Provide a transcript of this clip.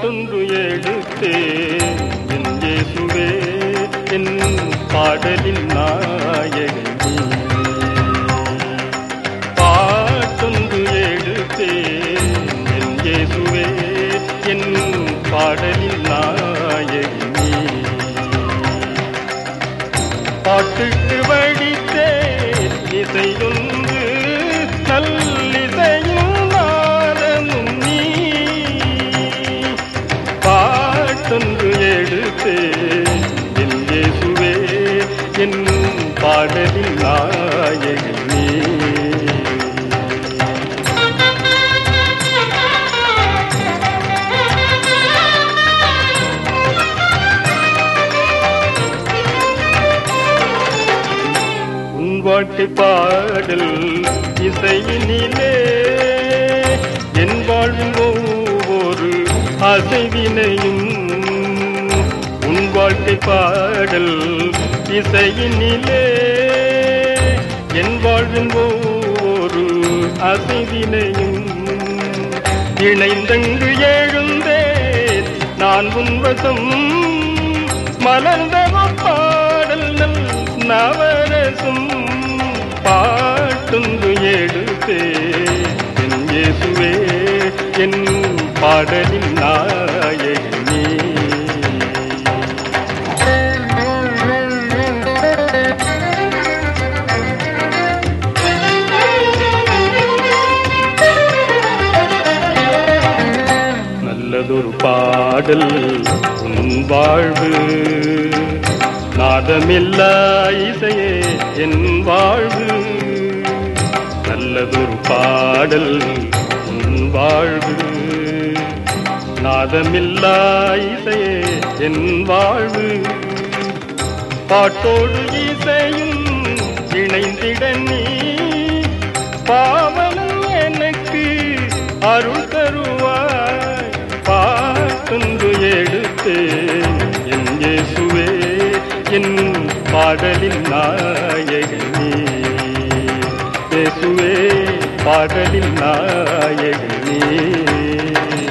பாட்டொன்று எடுத்தேன் என் இயேசுவே என் பாடலின் நாயகனே. பாட்டொன்று எடுத்தேன் என் இயேசுவே என் பாடலின் நாயகனே. பாட்டுக்கு வடித்தேன் இசையொன்று நல்லிசையும் நாதமும் நீ. பாட்டொன்று எடுத்தேன் என் இயேசுவே என் பாடலின் நாயகனே. வாழ்க்கை பாடல் இசையினிலே என் வாழ்வின் ஒவ்வொரு அசைவினையும். உன் வாழ்க்கை பாடல் இசையினிலே என் வாழ்வின் ஒவ்வொரு அசைவினையும். இணைந்தங்கு எழுந்தேன் நான் உன்வசம் மலர்ந்த பாடல் நல் நவரசம். பாட்டொன்று எடுத்தேன் என் இயேசுவே என் பாடலின் நாயகனே. நல்லதொரு பாடல் உன் வாழ்வு நாதமில்லா இசையே என் வாழ்வு. நல்லதொரு பாடல் உன் வாழ்வு நாதமில்லா இசையே என் வாழ்வு. பாட்டோடு இசையும் இணைந்திட நீ பாவனும் எனக்கு அருள் தருவாய். பாட்டொன்று எடுத்தேன் என் இயேசுவே என் பாடலின் நாயகனே. இயேசுவே பாடலின் நாயகனே.